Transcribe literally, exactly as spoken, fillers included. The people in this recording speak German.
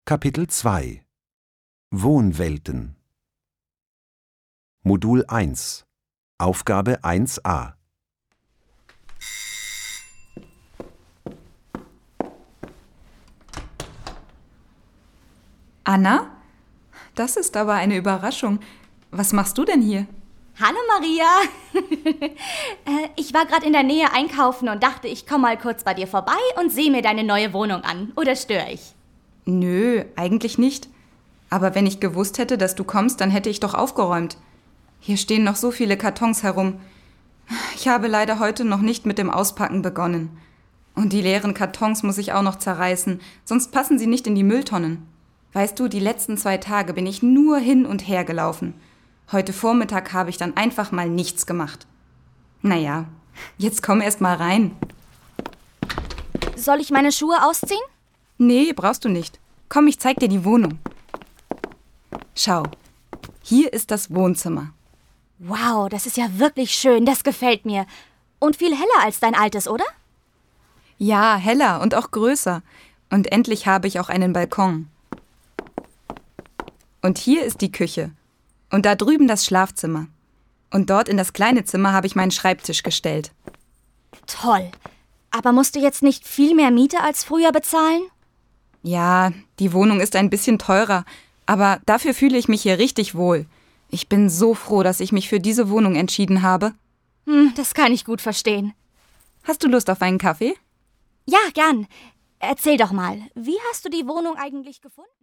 Kapitel zwei Wohnwelten Modul eins Aufgabe eins a Anna? Das ist aber eine Überraschung. Was machst du denn hier? Hallo Maria! äh, ich war gerade in der Nähe einkaufen und dachte, ich komme mal kurz bei dir vorbei und sehe mir deine neue Wohnung an. Oder störe ich? Nö, eigentlich nicht. Aber wenn ich gewusst hätte, dass du kommst, dann hätte ich doch aufgeräumt. Hier stehen noch so viele Kartons herum. Ich habe leider heute noch nicht mit dem Auspacken begonnen. Und die leeren Kartons muss ich auch noch zerreißen, sonst passen sie nicht in die Mülltonnen. Weißt du, die letzten zwei Tage bin ich nur hin und her gelaufen. Heute Vormittag habe ich dann einfach mal nichts gemacht. Naja, jetzt komm erst mal rein. Soll ich meine Schuhe ausziehen? Nee, brauchst du nicht. Komm, ich zeig dir die Wohnung. Schau, hier ist das Wohnzimmer. Wow, das ist ja wirklich schön, das gefällt mir. Und viel heller als dein altes, oder? Ja, heller und auch größer. Und endlich habe ich auch einen Balkon. Und hier ist die Küche. Und da drüben das Schlafzimmer. Und dort in das kleine Zimmer habe ich meinen Schreibtisch gestellt. Toll. Aber musst du jetzt nicht viel mehr Miete als früher bezahlen? Ja, die Wohnung ist ein bisschen teurer, aber dafür fühle ich mich hier richtig wohl. Ich bin so froh, dass ich mich für diese Wohnung entschieden habe. Hm, das kann ich gut verstehen. Hast du Lust auf einen Kaffee? Ja, gern. Erzähl doch mal, wie hast du die Wohnung eigentlich gefunden?